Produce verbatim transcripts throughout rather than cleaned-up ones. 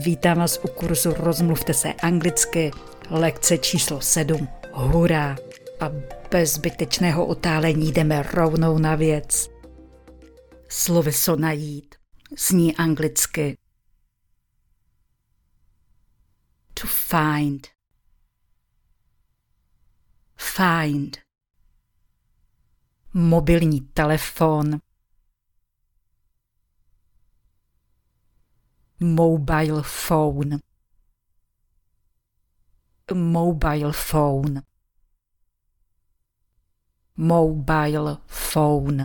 Vítám vás u kurzu Rozmluvte se anglicky, lekce číslo sedm. Hurá! A bez zbytečného otálení jdeme rovnou na věc. Sloveso najít zní anglicky to find. Find. Mobilní telefon. Mobile phone. Mobile phone. Mobile phone.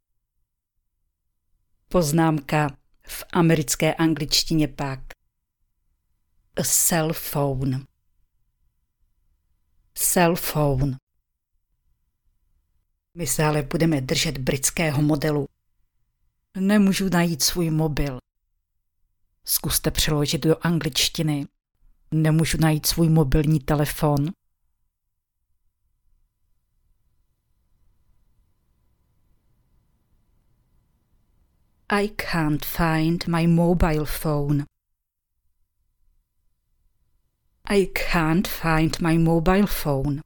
Poznámka v americké angličtině pak. A cell phone. Cell phone. My se ale budeme držet britského modelu. Nemůžu najít svůj mobil. Zkuste přeložit do angličtiny. Nemůžu najít svůj mobilní telefon. I can't find my mobile phone. I can't find my mobile phone.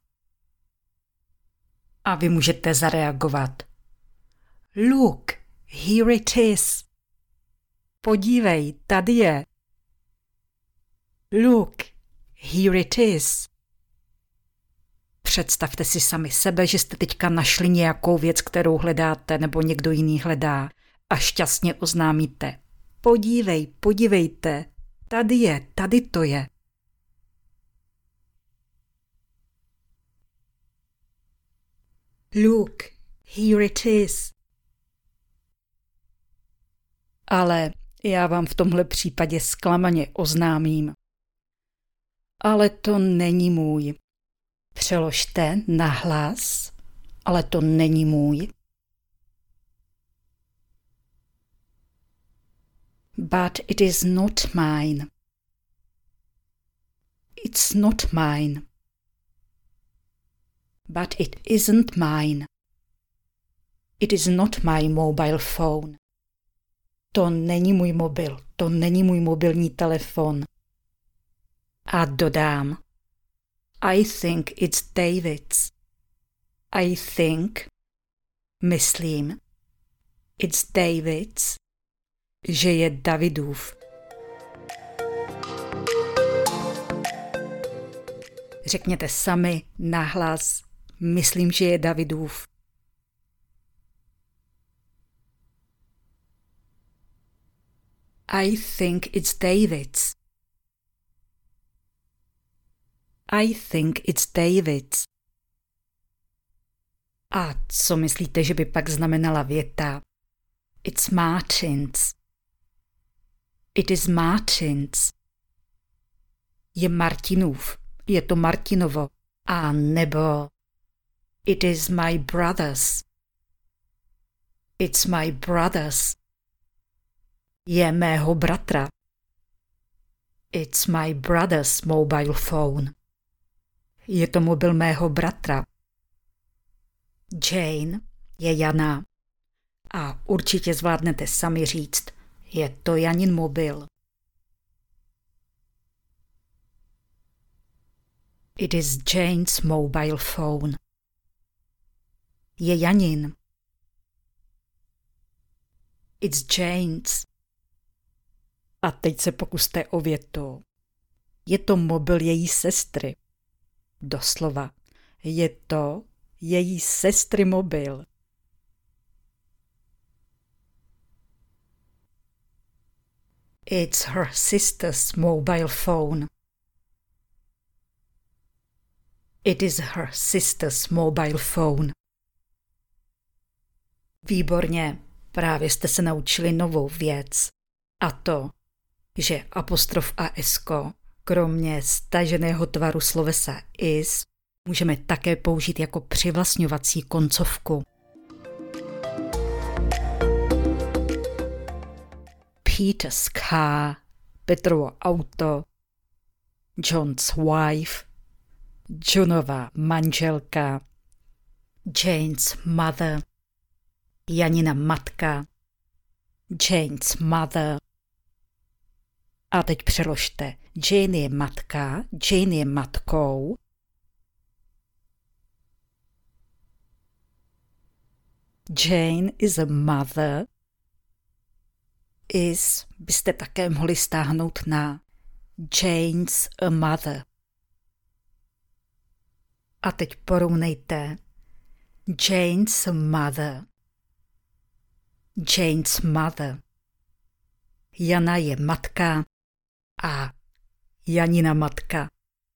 A vy můžete zareagovat. Look, here it is. Podívej, tady je. Look, here it is. Představte si sami sebe, že jste teďka našli nějakou věc, kterou hledáte, nebo někdo jiný hledá a šťastně oznámíte. Podívej, podívejte, tady je, tady to je. Look, here it is. Ale já vám v tomhle případě zklamaně oznámím. Ale to není můj. Přeložte nahlas, ale to není můj. But it is not mine. It's not mine. But it isn't mine. It is not my mobile phone. To není můj mobil, to není můj mobilní telefon. A dodám. I think it's David's. I think, myslím, it's David's, že je Davidův. Řekněte sami nahlas, myslím, že je Davidův. I think it's David's. I think it's David's. A co myslíte, že by pak znamenala věta? It's Martin's. It is Martin's. Je Martinův. Je to Martinovo. A nebo it is my brother's. It's my brother's. Je mého bratra. It's my brother's mobile phone. Je to mobil mého bratra. Jane je Jana. A určitě zvládnete sami říct, je to Janin mobil. It is Jane's mobile phone. Je Janin. It's Jane's. A teď se pokuste o větu. Je to mobil její sestry. Doslova. Je to její sestry mobil. It's her sister's mobile phone. It is her sister's mobile phone. Výborně, právě jste se naučili novou věc. A to, že apostrof a esko, kromě staženého tvaru slovesa is, můžeme také použít jako přivlastňovací koncovku. Peter's car, Petrovo auto, John's wife, Johnova manželka, Jane's mother, Janina matka, Jane's mother, A teď přeložte. Jane je matka, Jane je matkou. Jane is a mother. Is byste také mohli stáhnout na Jane's a mother. A teď porovnejte. Jane's mother. Jane's mother. Jana je matka a Janina matka.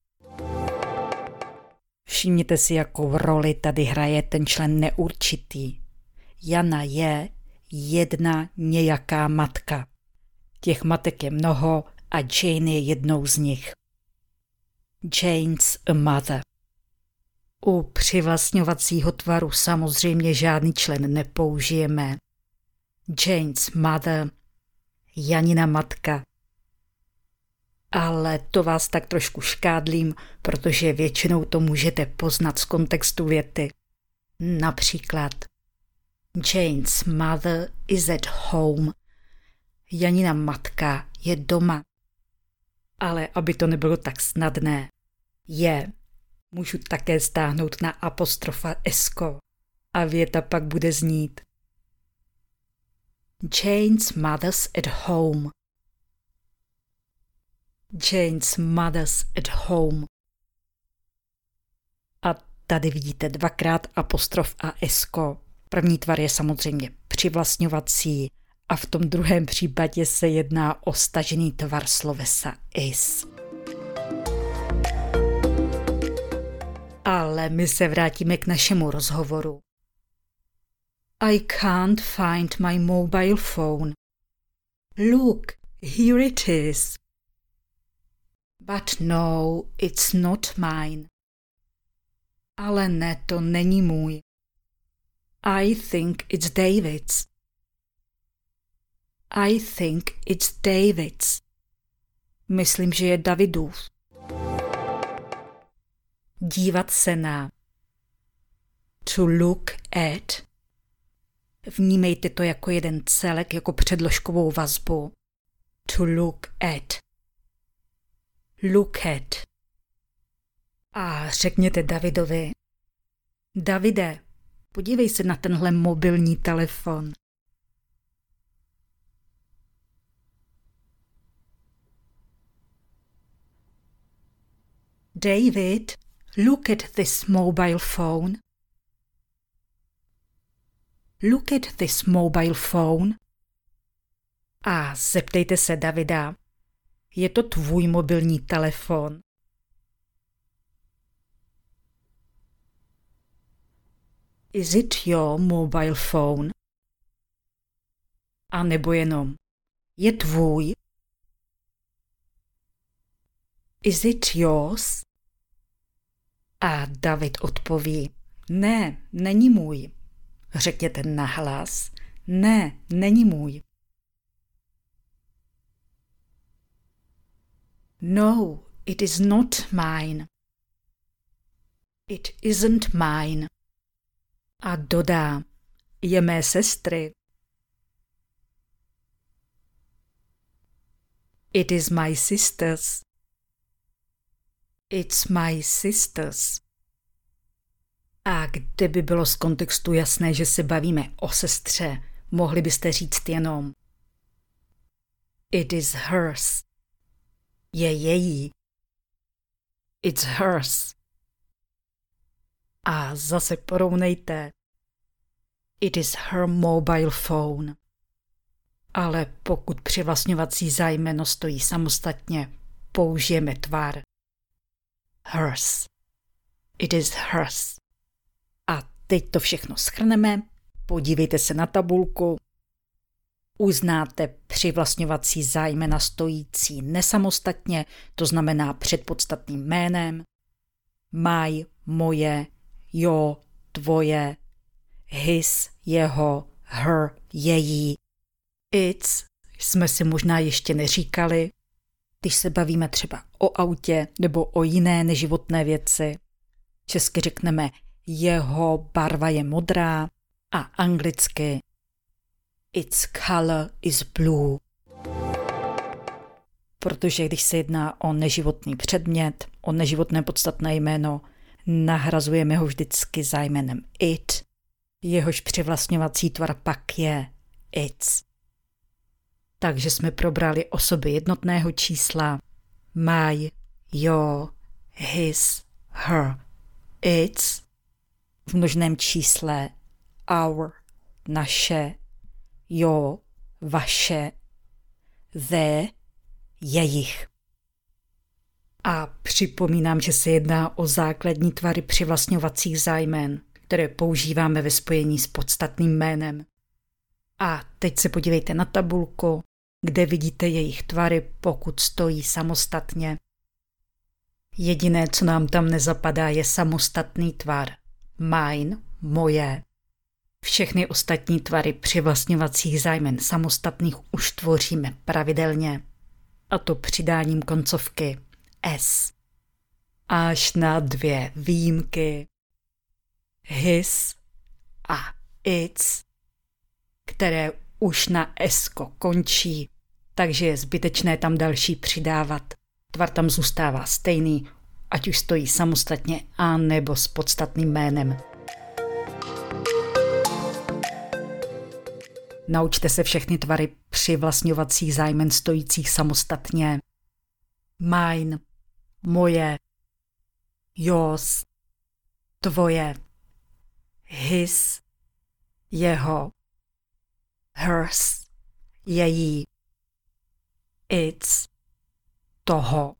Všimněte si, jakou roli tady hraje ten člen neurčitý. Jana je jedna nějaká matka. Těch matek je mnoho a Jane je jednou z nich. Jane's a mother. U přivlastňovacího tvaru samozřejmě žádný člen nepoužijeme. Jane's mother, Janina matka. Ale to vás tak trošku škádlím, protože většinou to můžete poznat z kontextu věty. Například Jane's mother is at home. Janina matka je doma. Ale aby to nebylo tak snadné, je, můžu také stáhnout na apostrofa esko a věta pak bude znít Jane's mother's at home. Jane's mother's at home. A tady vidíte dvakrát apostrof a esko. První tvar je samozřejmě přivlastňovací a v tom druhém případě se jedná o stažený tvar slovesa is. Ale my se vrátíme k našemu rozhovoru. I can't find my mobile phone. Look, here it is. But no, it's not mine. Ale ne, to není můj. I think it's David's. I think it's David's. Myslím, že je Davidův. Dívat se na. To look at. Vnímejte to jako jeden celek, jako předložkovou vazbu. To look at. Look at. A řekněte Davidovi. Davide, podívej se na tenhle mobilní telefon. David, look at this mobile phone. Look at this mobile phone. A zeptejte se Davida, je to tvůj mobilní telefon? Is it your mobile phone? A nebo jenom, je tvůj? Is it yours? A David odpoví, ne, není můj. Řekněte nahlas, ne, není můj. No, it is not mine. It isn't mine. A dodá, je mé sestry. It is my sister's. It's my sister's. A kdyby bylo z kontextu jasné, že se bavíme o sestře, mohli byste říct jenom It is hers. Je její. It's hers. A zase porovnejte. It is her mobile phone. Ale pokud přivlastňovací zájmeno stojí samostatně, použijeme tvar hers. It is hers. A teď to všechno shrneme. Podívejte se na tabulku. Uznáte přivlastňovací zájmena stojící nesamostatně, to znamená před podstatným jménem. My, moje, jo, tvoje, his, jeho, her, její. It's jsme si možná ještě neříkali, když se bavíme třeba o autě nebo o jiné neživotné věci. Česky řekneme jeho barva je modrá a anglicky its color is blue. protože když se jedná o neživotný předmět, o neživotné podstatné jméno, nahrazujeme ho vždycky zájmenem it, jehož přivlastňovací tvar pak je its. Takže jsme probrali osoby jednotného čísla my, your, his, her, its, v množném čísle our, naše, your, vaše, their, jejich. A připomínám, že se jedná o základní tvary přivlastňovacích zájmen, které používáme ve spojení s podstatným jménem. A teď se podívejte na tabulku, kde vidíte jejich tvary, pokud stojí samostatně. Jediné, co nám tam nezapadá, je samostatný tvar. Mine, moje. Všechny ostatní tvary přivlastňovacích zájmen samostatných už tvoříme pravidelně. A to přidáním koncovky s. Až na dvě výjimky. His a its, které už na esko končí, takže je zbytečné tam další přidávat. Tvar tam zůstává stejný, ať už stojí samostatně a nebo s podstatným jménem. Naučte se všechny tvary přivlastňovacích zájmen stojících samostatně. Mine, moje, yours, tvoje, his, jeho, hers, její, its, toho,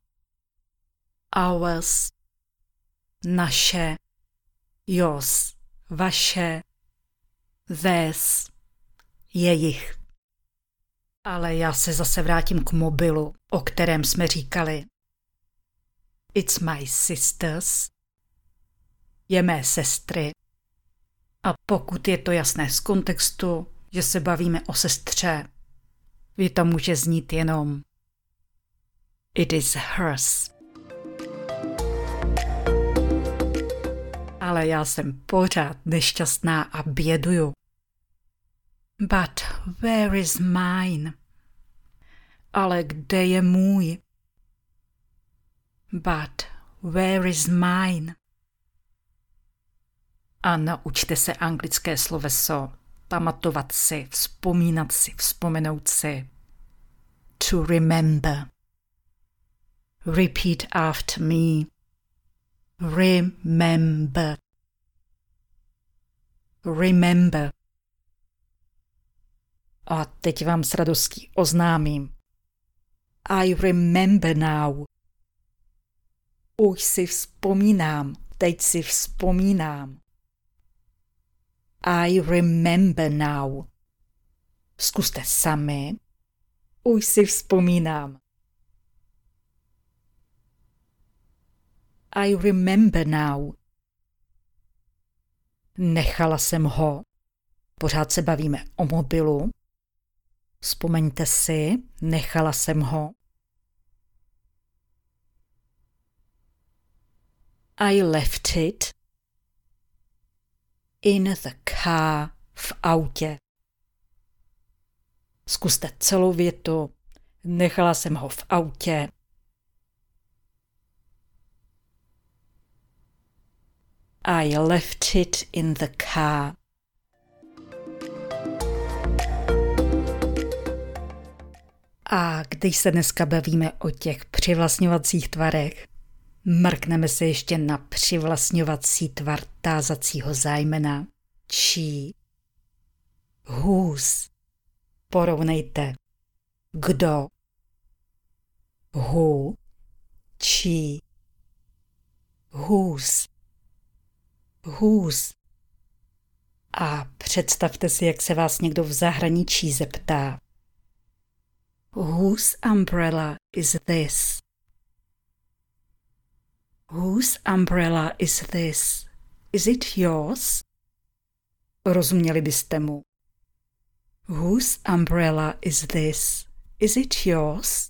ours, naše, yours, vaše, theirs, jejich. Ale já se zase vrátím k mobilu, o kterém jsme říkali. It's my sisters. Je mé sestry. A pokud je to jasné z kontextu, že se bavíme o sestře, je tam může znít jenom it is hers. Ale já jsem pořád nešťastná a běduju. But where is mine? Ale kde je můj? But where is mine? A naučte se anglické sloveso, pamatovat si, vzpomínat si, vzpomenout si. To remember. Repeat after me. Remember. Remember. A teď vám s radostí oznámím. I remember now. Už si vzpomínám, teď si vzpomínám. I remember now. Zkuste sami. Už si vzpomínám. I remember now. Nechala jsem ho. Pořád se bavíme o mobilu. Vzpomeňte si, nechala jsem ho. I left it in the car, v autě. Zkuste celou větu. Nechala jsem ho v autě. I left it in the car. A když se dneska bavíme o těch přivlastňovacích tvarech, mrkneme se ještě na přivlastňovací tvar tázacího zájmena čí. Whose. Porovnejte. Kdo. Who. Čí. Whose. Whose. A představte si, jak se vás někdo v zahraničí zeptá. Whose umbrella is this? Whose umbrella is this? Is it yours? Rozuměli byste mu. Whose umbrella is this? Is it yours?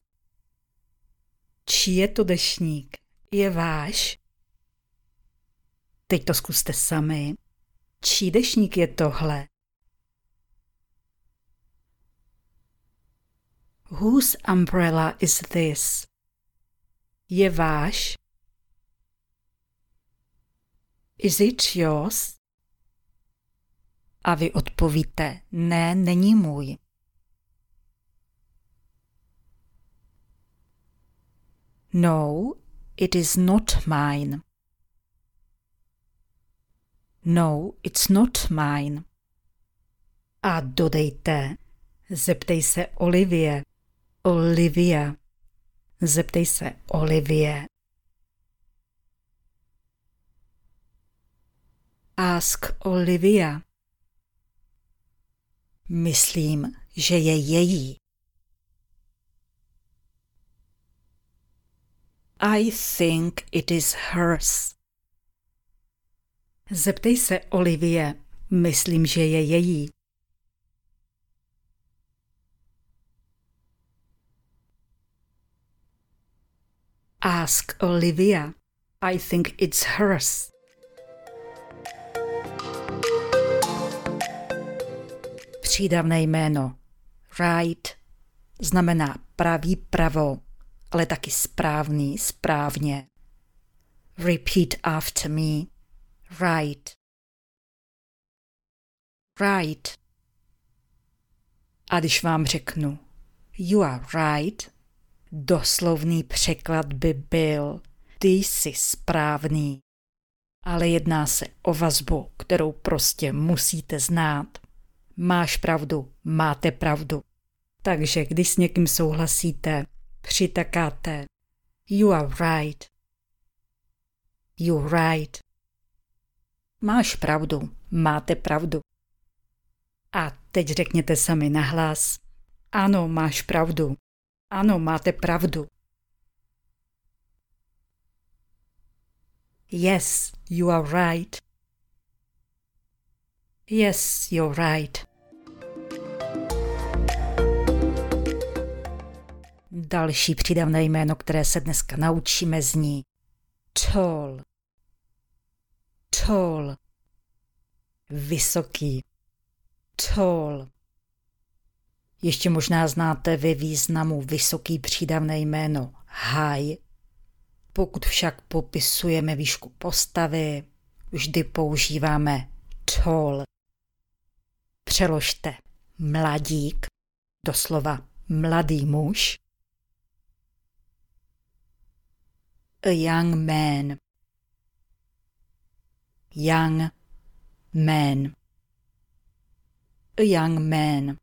Čí je to deštník? Je váš? Teď to zkuste sami. Čí deštník je tohle? Whose umbrella is this? Je váš? Is it yours? A vy odpovíte, ne, není můj. No, it is not mine. No, it's not mine. A dodejte, zeptej se Olivie. Olivia. Zeptej se Olivie. Ask Olivia. Myslím, že je její. I think it is hers. Zeptej se Olivie. Myslím, že je její. Ask Olivia. I think it's hers. Přídavné jméno right znamená pravý pravo, ale taky správný správně. Repeat after me. Right. Right. A když vám řeknu you are right, doslovný překlad by byl ty jsi správný. Ale jedná se o vazbu, kterou prostě musíte znát. Máš pravdu, máte pravdu. Takže když s někým souhlasíte, přitakáte you are right. You're right. Máš pravdu, máte pravdu. A teď řekněte sami nahlas. Ano, máš pravdu. Ano, máte pravdu. Yes, you are right. Yes, you're right. Další přídavné jméno, které se dneska naučíme, zní tall. Tall. Vysoký. Tall. Ještě možná znáte ve významu vysoký přídavné jméno high. Pokud však popisujeme výšku postavy, vždy používáme tall. Přeložte mladík, doslova mladý muž. A young man. Young man. A young man.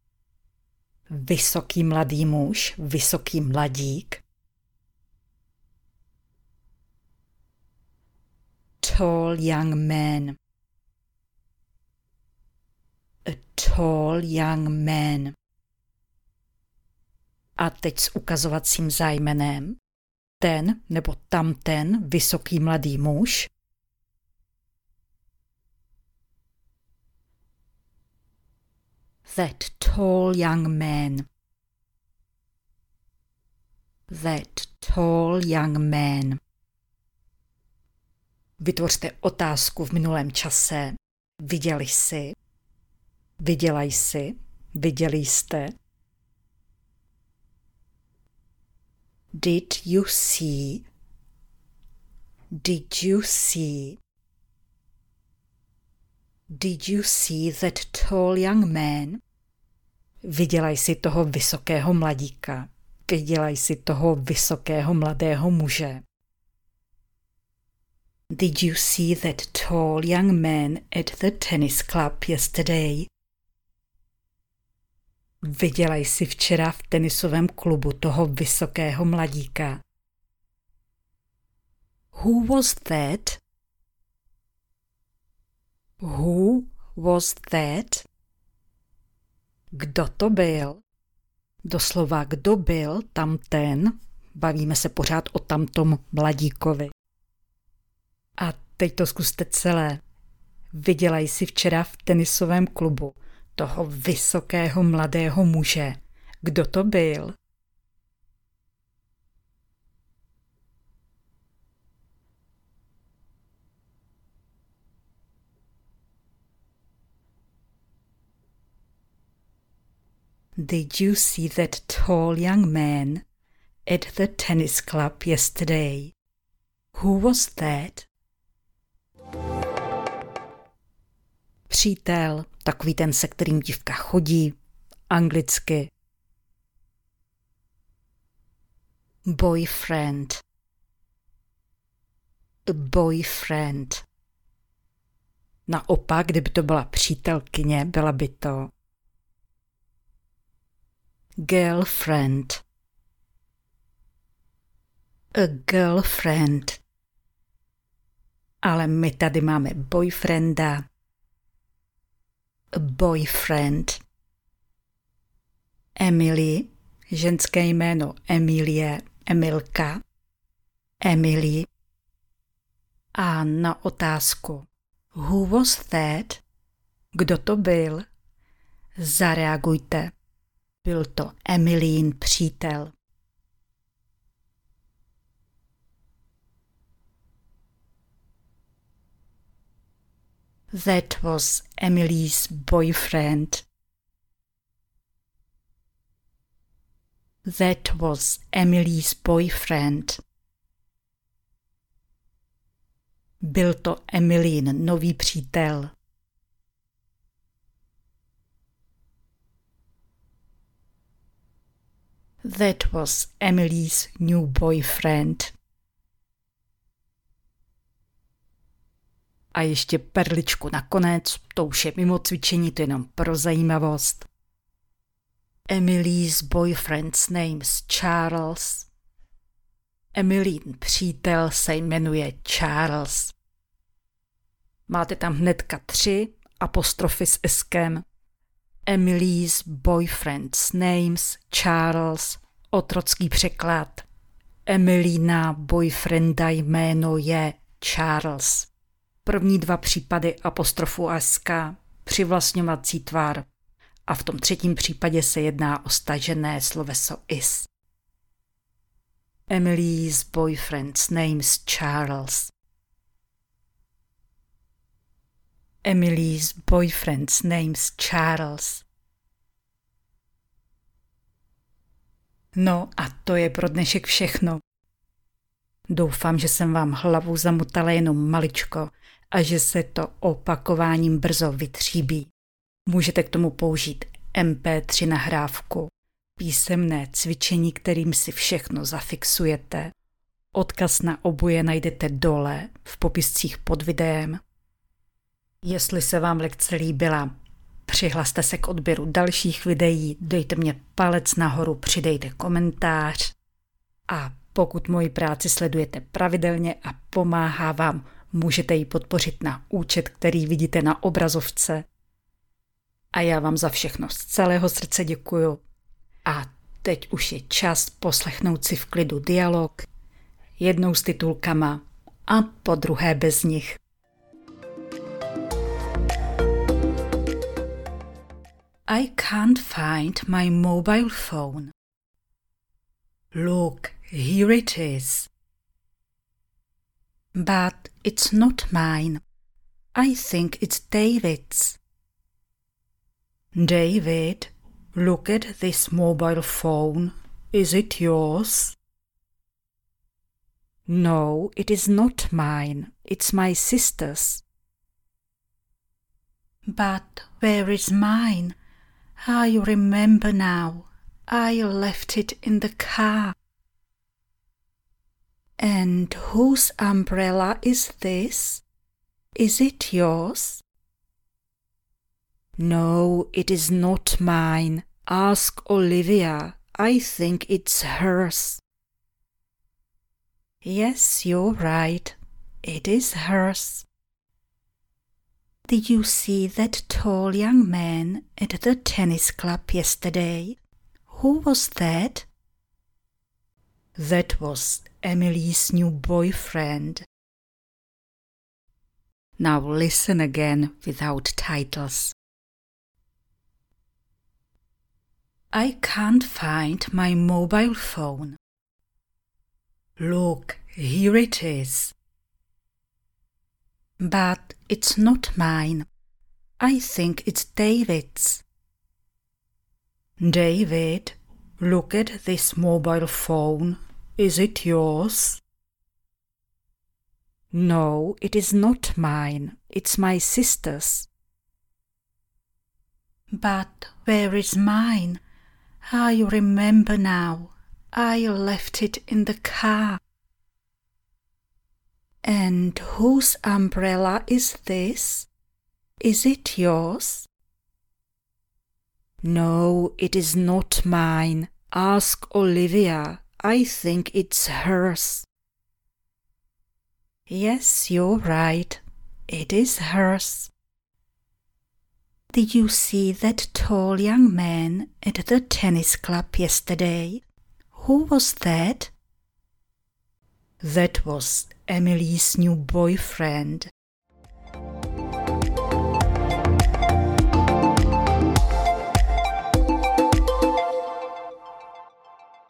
Vysoký mladý muž, vysoký mladík. Tall young man. A tall young man. A teď s ukazovacím zájmenem. Ten nebo tamten vysoký mladý muž. That tall young man. That tall young man. Vytvořte otázku v minulém čase. Viděli jsi? Viděla jsi? Viděli jste? Did you see? Did you see? Did you see that tall young man? Viděla jsi toho vysokého mladíka? Viděla jsi toho vysokého mladého muže? Did you see that tall young man at the tennis club yesterday? Viděla jsi včera v tenisovém klubu toho vysokého mladíka? Who was that? Who was that? Kdo to byl? Doslova kdo byl tamten? Bavíme se pořád o tamtom mladíkovi. A teď to zkuste celé. Viděla jsi včera v tenisovém klubu toho vysokého mladého muže. Kdo to byl? Did you see that tall young man at the tennis club yesterday? Who was that? Přítel, takový ten, se kterým dívka chodí, anglicky. Boyfriend. A boyfriend. Naopak, kdyby to byla přítelkyně, byla by to girlfriend. A girlfriend. Ale my tady máme boyfrienda. A boyfriend. Emily, ženské jméno Emilie, Emilka, Emily. A na otázku Who was that? Kdo to byl? Zareagujte. Byl to Emilín přítel. That was Emily's boyfriend. That was Emily's boyfriend. Byl to Emilín nový přítel. That was Emily's new boyfriend. A ještě perličku nakonec, to už je mimo cvičení, to je jenom pro zajímavost. Emily's boyfriend's name's Charles. Emilín přítel se jmenuje Charles. Máte tam hnedka tři apostrofy s eskem. Emily's boyfriend's name's Charles. Otrocký překlad. Emilína boyfrienda jméno je Charles. První dva případy apostrofu a eska, přivlastňovací tvar. A v tom třetím případě se jedná o stažené sloveso is. Emily's boyfriend's name's Charles. Emily's boyfriend's name's Charles. No a to je pro dnešek všechno. Doufám, že jsem vám hlavu zamutala jenom maličko a že se to opakováním brzo vytříbí. Můžete k tomu použít em pé tři nahrávku, písemné cvičení, kterým si všechno zafixujete. Odkaz na oboje najdete dole v popiscích pod videem. Jestli se vám lekce líbila, přihlaste se k odběru dalších videí, dejte mě palec nahoru, přidejte komentář a pokud moji práci sledujete pravidelně a pomáhá vám, můžete ji podpořit na účet, který vidíte na obrazovce. A já vám za všechno z celého srdce děkuju. A teď už je čas poslechnout si v klidu dialog, jednou s titulkama a po druhé bez nich. I can't find my mobile phone. Look, here it is. But it's not mine. I think it's David's. David, look at this mobile phone. Is it yours? No, it is not mine. It's my sister's. But where is mine? I remember now. I left it in the car. And whose umbrella is this? Is it yours? No, it is not mine. Ask Olivia. I think it's hers. Yes, you're right. It is hers. Did you see that tall young man at the tennis club yesterday? Who was that? That was Emily's new boyfriend. Now listen again without titles. I can't find my mobile phone. Look, here it is. But it's not mine. I think it's David's. David, look at this mobile phone. Is it yours? No, it is not mine. It's my sister's. But where is mine? I remember now. I left it in the car. And whose umbrella is this? Is it yours? No, it is not mine. Ask Olivia. I think it's hers. Yes, you're right. It is hers. Did you see that tall young man at the tennis club yesterday? Who was that? That was Emily's new boyfriend.